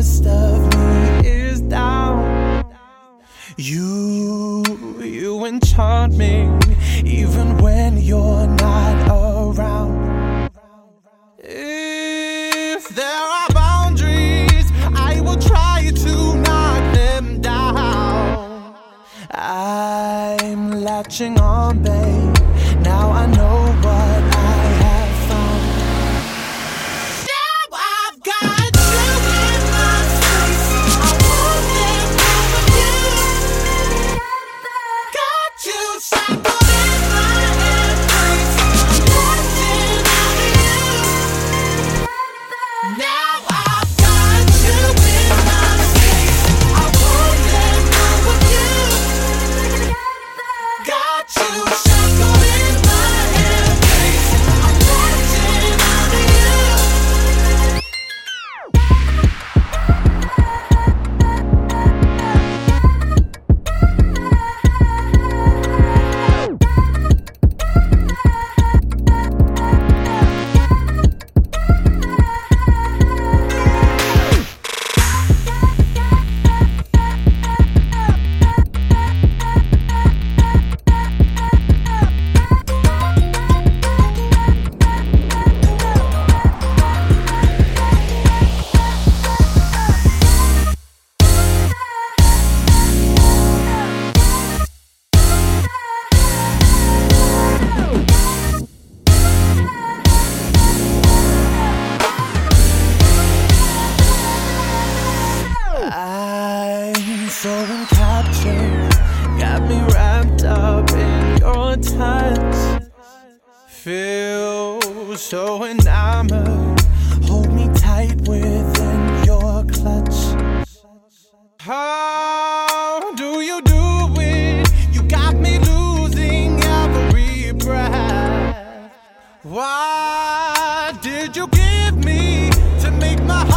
rest of me is down. You enchant me, even when you're not around. If there are boundaries, I will try to knock them down. I'm latching on, babe. Now I know what I have found. Now I've got you in my space. I won't let go of you. Got you shackled in my embrace. I'm latching on to you. Now I've got you in my space. I won't let go of you. Got you shackled in my embrace. I'm latching on to you. I'm so encaptured, got me wrapped up in your touch. Feel so enamored, hold me tight within your clutch. How do you do it? You got me losing every breath. What did you give me to make my